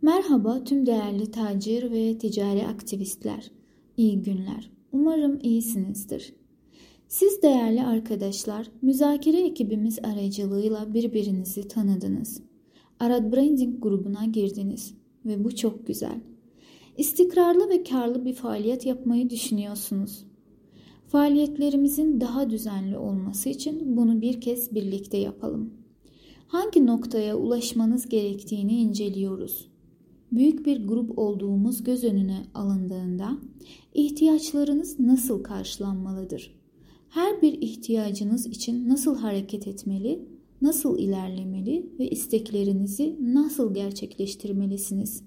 Merhaba tüm değerli tacir ve ticari aktivistler. İyi günler. Umarım iyisinizdir. Siz değerli arkadaşlar, müzakere ekibimiz aracılığıyla birbirinizi tanıdınız. Arad Branding grubuna girdiniz ve bu çok güzel. İstikrarlı ve karlı bir faaliyet yapmayı düşünüyorsunuz. Faaliyetlerimizin daha düzenli olması için bunu bir kez birlikte yapalım. Hangi noktaya ulaşmanız gerektiğini inceliyoruz. Büyük bir grup olduğumuz göz önüne alındığında ihtiyaçlarınız nasıl karşılanmalıdır? Her bir ihtiyacınız için nasıl hareket etmeli, nasıl ilerlemeli ve isteklerinizi nasıl gerçekleştirmelisiniz?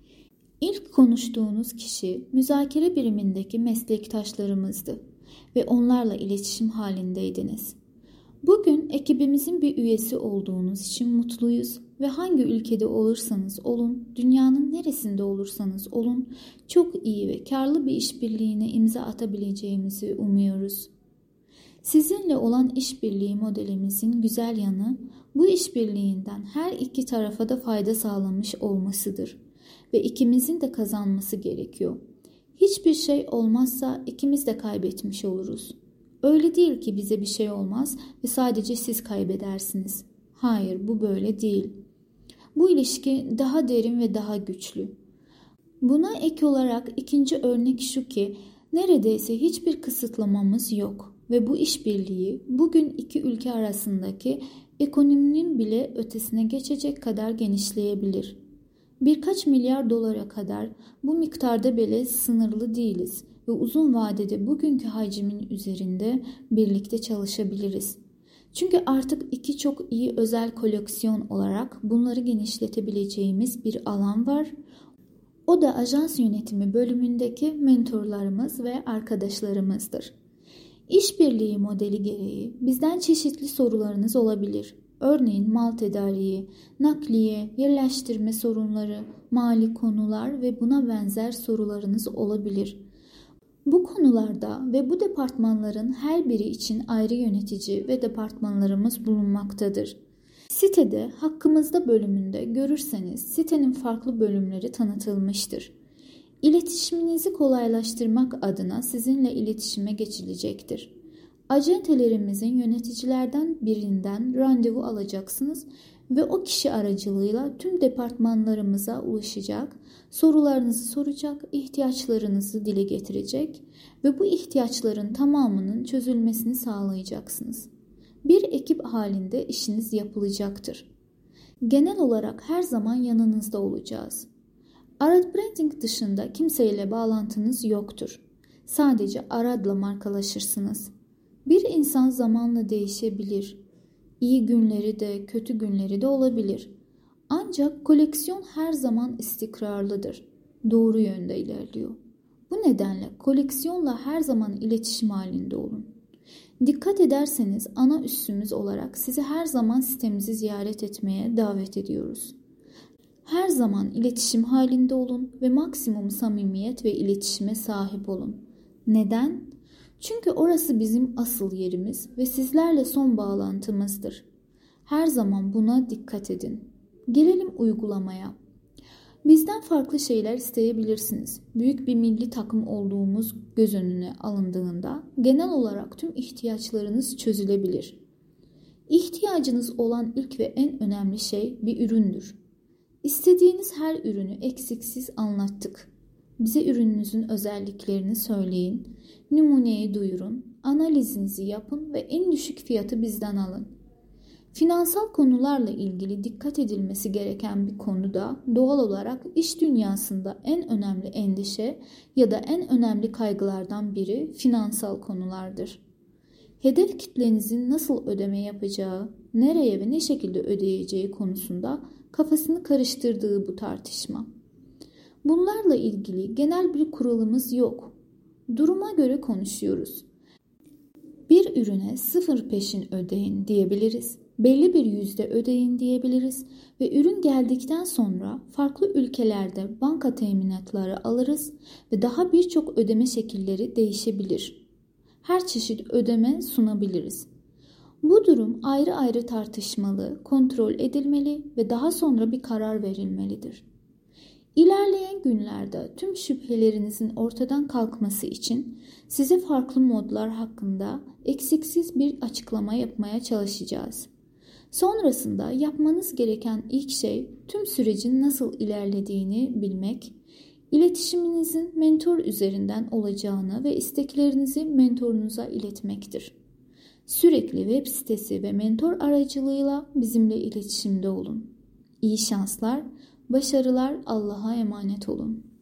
İlk konuştuğunuz kişi müzakere birimindeki meslektaşlarımızdı ve onlarla iletişim halindeydiniz. Bugün ekibimizin bir üyesi olduğunuz için mutluyuz ve hangi ülkede olursanız olun, dünyanın neresinde olursanız olun, çok iyi ve karlı bir işbirliğine imza atabileceğimizi umuyoruz. Sizinle olan işbirliği modelimizin güzel yanı, bu işbirliğinden her iki tarafa da fayda sağlamış olmasıdır ve ikimizin de kazanması gerekiyor. Hiçbir şey olmazsa ikimiz de kaybetmiş oluruz. Öyle değil ki bize bir şey olmaz ve sadece siz kaybedersiniz. Hayır, bu böyle değil. Bu ilişki daha derin ve daha güçlü. Buna ek olarak ikinci örnek şu ki, neredeyse hiçbir kısıtlamamız yok ve bu işbirliği bugün iki ülke arasındaki ekonominin bile ötesine geçecek kadar genişleyebilir. Birkaç milyar dolara kadar bu miktarda bile sınırlı değiliz ve uzun vadede bugünkü hacmin üzerinde birlikte çalışabiliriz. Çünkü artık iki çok iyi özel koleksiyon olarak bunları genişletebileceğimiz bir alan var. O da ajans yönetimi bölümündeki mentorlarımız ve arkadaşlarımızdır. İşbirliği modeli gereği bizden çeşitli sorularınız olabilir. Örneğin mal tedariği, nakliye, yerleştirme sorunları, mali konular ve buna benzer sorularınız olabilir. Bu konularda ve bu departmanların her biri için ayrı yönetici ve departmanlarımız bulunmaktadır. Sitede hakkımızda bölümünde görürseniz sitenin farklı bölümleri tanıtılmıştır. İletişiminizi kolaylaştırmak adına sizinle iletişime geçilecektir. Acentelerimizin yöneticilerden birinden randevu alacaksınız ve o kişi aracılığıyla tüm departmanlarımıza ulaşacak, sorularınızı soracak, ihtiyaçlarınızı dile getirecek ve bu ihtiyaçların tamamının çözülmesini sağlayacaksınız. Bir ekip halinde işiniz yapılacaktır. Genel olarak her zaman yanınızda olacağız. Arad Branding dışında kimseyle bağlantınız yoktur. Sadece Arad'la markalaşırsınız. Bir insan zamanla değişebilir. İyi günleri de kötü günleri de olabilir. Ancak koleksiyon her zaman istikrarlıdır. Doğru yönde ilerliyor. Bu nedenle koleksiyonla her zaman iletişim halinde olun. Dikkat ederseniz ana üssümüz olarak sizi her zaman sitemizi ziyaret etmeye davet ediyoruz. Her zaman iletişim halinde olun ve maksimum samimiyet ve iletişime sahip olun. Neden? Çünkü orası bizim asıl yerimiz ve sizlerle son bağlantımızdır. Her zaman buna dikkat edin. Gelelim uygulamaya. Bizden farklı şeyler isteyebilirsiniz. Büyük bir milli takım olduğumuz göz önüne alındığında genel olarak tüm ihtiyaçlarınız çözülebilir. İhtiyacınız olan ilk ve en önemli şey bir üründür. İstediğiniz her ürünü eksiksiz anlattık. Bize ürününüzün özelliklerini söyleyin, numuneyi duyurun, analizinizi yapın ve en düşük fiyatı bizden alın. Finansal konularla ilgili dikkat edilmesi gereken bir konuda doğal olarak iş dünyasında en önemli endişe ya da en önemli kaygılardan biri finansal konulardır. Hedef kitlenizin nasıl ödeme yapacağı, nereye ve ne şekilde ödeyeceği konusunda kafasını karıştırdığı bu tartışma. Bunlarla ilgili genel bir kuralımız yok. Duruma göre konuşuyoruz. Bir ürüne 0 peşin ödeyin diyebiliriz. Belli bir yüzde ödeyin diyebiliriz ve ürün geldikten sonra farklı ülkelerde banka teminatları alırız ve daha birçok ödeme şekilleri değişebilir. Her çeşit ödeme sunabiliriz. Bu durum ayrı ayrı tartışmalı, kontrol edilmeli ve daha sonra bir karar verilmelidir. İlerleyen günlerde tüm şüphelerinizin ortadan kalkması için size farklı modlar hakkında eksiksiz bir açıklama yapmaya çalışacağız. Sonrasında yapmanız gereken ilk şey tüm sürecin nasıl ilerlediğini bilmek, iletişiminizin mentor üzerinden olacağını ve isteklerinizi mentorunuza iletmektir. Sürekli web sitesi ve mentor aracılığıyla bizimle iletişimde olun. İyi şanslar, başarılar, Allah'a emanet olun.